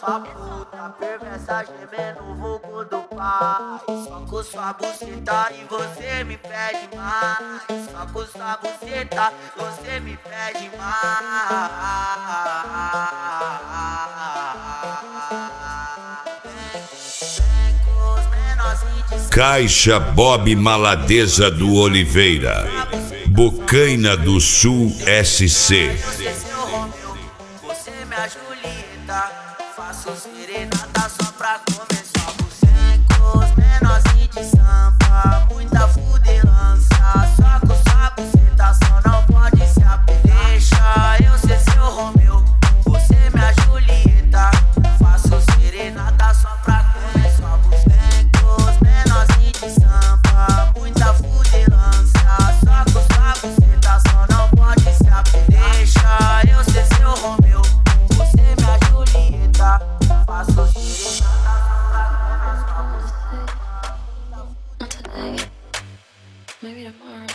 sua puta perversa gemendo no vulgo do pai. Só com sua buceta e você me pede mais. Só com sua buceta você me pede mais. Caixa Bob Maladeza do Oliveira, Bocaina do Sul SC. Você é minha Julieta, faço serenata só pra começar. Bucecos, menorzinho de sampa, muita fudelança. Só com sua buceta só não pode se apegar. Deixa eu ser seu Romeu, você é minha Julieta, faço serenata só pra começar. Bucecos, menorzinho de sampa, muita fudelança. Só com sua buceta só não pode se apegar. Deixa eu ser seu Romeu, você é minha Julieta, faço serenata só pra começar. Not today. Maybe tomorrow.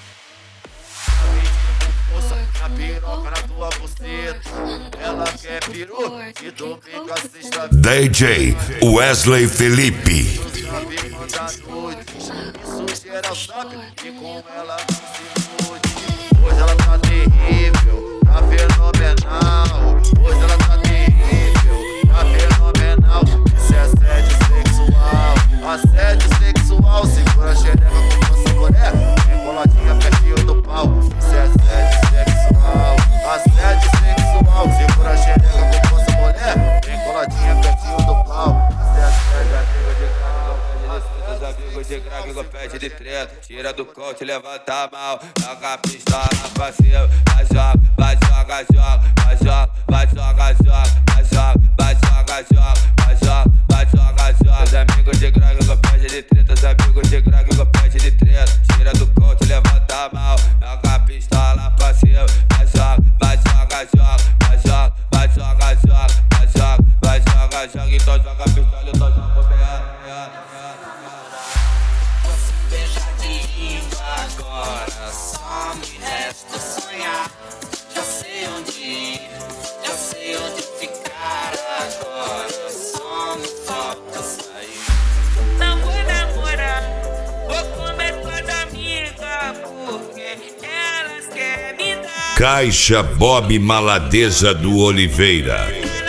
Moça, a piroca na tua buceta. Ela quer peru e domingo assista. DJ Wesley Felipe. Sabe mandar nude, isso geral sabe. E com ela se mude. Hoje ela tá terrível, tá fenomenal. Hoje ela tá terrível, tá fenomenal. Isso é assédio sexual, assédio sexual. Segura a xereca com você mulher, vem coladinha pertinho do pau. Isso é assédio sexual, assédio sexual. Segura a xereca com você mulher, vem coladinha pertinho do pau. Isso é assédio, amigo de cal. Os amigos de crack com pede de treta, tira do coach, levanta a mão, joga a pistola pra cima, vai joga, vai joga, joga, vai joga, vai joga, joga, vai joga, vai joga, joga, vai joga, vai joga, joga. Os amigos de crack com pede de treta, os amigos de crack com pede de treta, tira do coach, levanta a mão, joga a pistola pra cima, vai joga, vai joga, joga, vai joga, vai joga, joga, vai joga, vai joga, joga. Então joga a pistola, então joga o pé. Agora só me resta sonhar. Já sei onde ir, já sei onde ficar. Agora só me falta sair. Não vou namorar, vou comer com as amigas, porque elas querem me dar. Caixa Bob Maladeza do Oliveira.